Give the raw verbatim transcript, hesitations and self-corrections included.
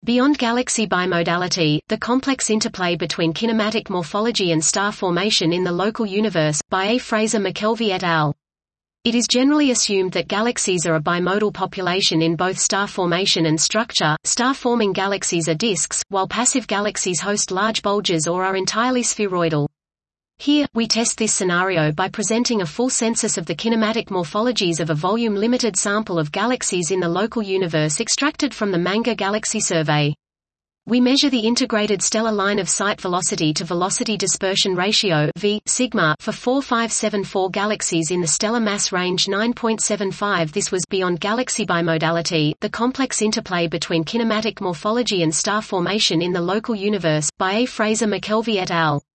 Beyond galaxy bimodality, the complex interplay between kinematic morphology and star formation in the local universe, by A. Fraser McKelvey et al. It is generally assumed that galaxies are a bimodal population in both star formation and structure. Star-forming galaxies are disks, while passive galaxies host large bulges or are entirely spheroidal. Here, we test this scenario by presenting a full census of the kinematic morphologies of a volume-limited sample of galaxies in the local universe extracted from the MANGA Galaxy Survey. We measure the integrated stellar line of sight velocity to velocity dispersion ratio V, sigma for four five seven four galaxies in the stellar mass range nine point seven five. This was beyond galaxy bimodality, the complex interplay between kinematic morphology and star formation in the local universe, by A. Fraser McKelvey et al.